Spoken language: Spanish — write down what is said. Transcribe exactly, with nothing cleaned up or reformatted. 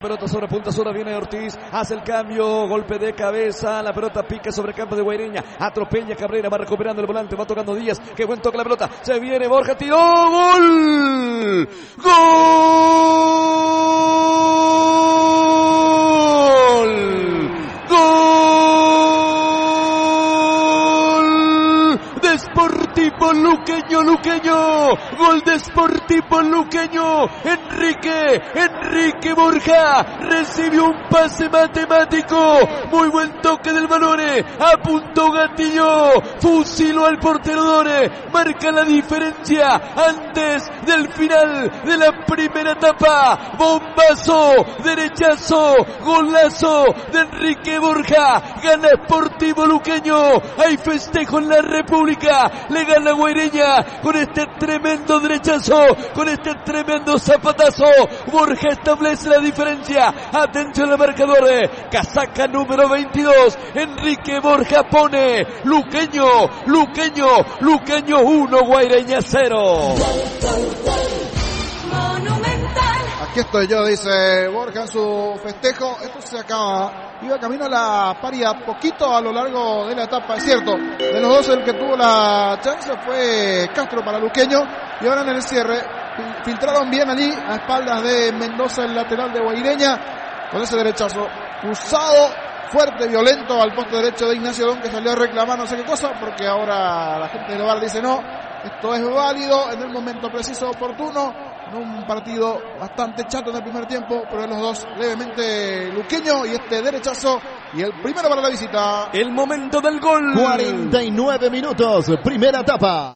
pelota sobre punta zona, viene Ortiz, hace el cambio, golpe de cabeza, la pelota pica sobre el campo de Guaireña, atropella Cabrera, va recuperando el volante, va tocando Díaz, que buen toque la pelota, se viene Borja, tiró, gol, gol, gol de Sportivo Luqueño, Luqueño, gol de Sportivo Luqueño, Enrique, Enrique Borja, recibió un pase matemático, muy buen toque del Valore, apuntó gatillo, fusiló al portero Dore, marca la diferencia antes del final de la primera etapa, bombazo, derechazo, golazo de Enrique Borja, gana Sportivo Luqueño, hay festejo en la República, le gana Guaireña con este tremendo derechazo, con este tremendo zapatazo, Borja establece la diferencia, atención al marcador, casaca número veintidós, Enrique Borja pone, Luqueño, Luqueño, Luqueño uno, Guaireña cero. Aquí estoy yo, dice Borja en su festejo. Esto se acaba. Iba camino a la paria poquito a lo largo de la etapa, es cierto. De los dos el que tuvo la chance fue Castro para Luqueño. Y ahora en el cierre filtraron bien allí a espaldas de Mendoza, el lateral de Guaireña, con ese derechazo cruzado, fuerte, violento al poste derecho de Ignacio Don, que salió a reclamar no sé qué cosa, porque ahora la gente del V A R dice no, esto es válido en el momento preciso, oportuno, en un partido bastante chato en el primer tiempo, pero de los dos levemente Luqueño y este derechazo, y el primero para la visita. El momento del gol. cuarenta y nueve minutos, primera etapa.